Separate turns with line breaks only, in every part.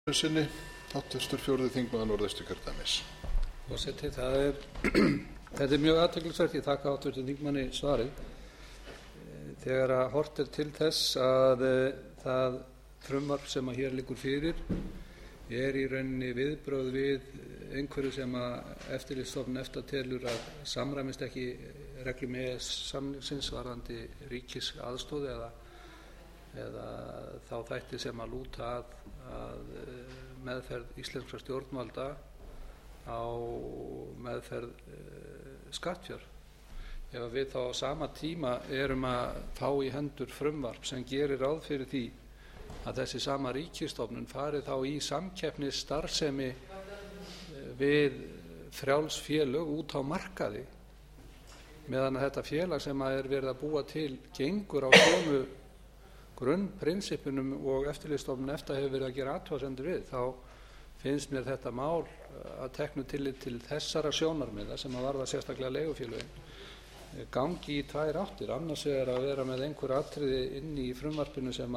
sinni. Háttvirtur 4. þingmaður Norðausturkjördæmis.
Forseti, þetta er mjög athyglisvert. Ég þakka háttvirtum þingmanni svarið. Þegar horft til þess að það frumvarp sem hér liggur fyrir í rauninni viðbrögð við einhverju sem eftirlitsstofnun EFTA telur að samræmist ekki reglum EES-samningsins varðandi ríkisaðstoð eða þá þætti sem lúta að meðferð íslenskra stjórnvalda á meðferð skattfjár. Ef við þá á sama tíma erum að fá í hendur frumvarp sem gerir ráð fyrir því að þessi sama ríkisstofnun fari þá í samkeppnisstarfsemi við frjáls félög út á markaði, meðan að þetta félag sem verið að búa til gengur á sömu grunnprinsippunum og eftirlitsstofnun EFTA hefur verið að gera athugasemdir við, þá finnst mér þetta mál að teknu tillit til þessara sjónarmiða sem varða sérstaklega leigufélögin gangi í tvær áttir. Annars vegar að vera með einhver atriði inni í frumvarpinu sem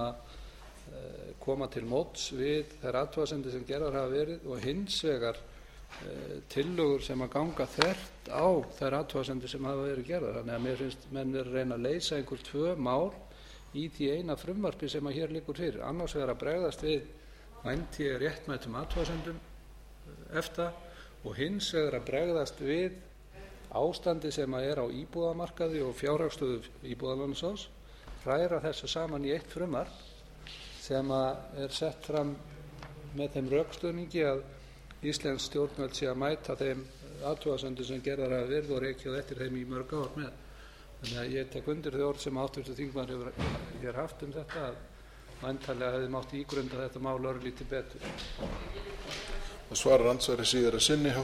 koma til móts við þær athugasemdir sem gerðar hafa verið og hins vegar tillögur sem ganga þvert á þær athugasemdir sem hafa verið gerðar. Þannig að mér finnst menn vera að reyna að leysa einhver tvö mál í því eina frumvarpi sem hér liggur fyrir. Annars vegar að bregðast við vænti réttmætum athugasemdum EFTA og hins vegar að bregðast við ástandi sem á íbúðamarkaði og fjárhagsstöðu Íbúðalánasjóðs, hræra þessu saman í eitt frumvarp sem sett fram með þeim rökstuðningi að íslensk stjórnvöld sé að mæta þeim athugasemdum sem gerðar hafa verið og rekið eftir þeim í mörg ár með. Þannig að ég tek undir þau orð sem háttvirtur þingmaður hefur hér haft þetta að væntanlega hefði mátt ígrunda þetta mál örlítið betur.
Það svarar andsvari síðar að sinni.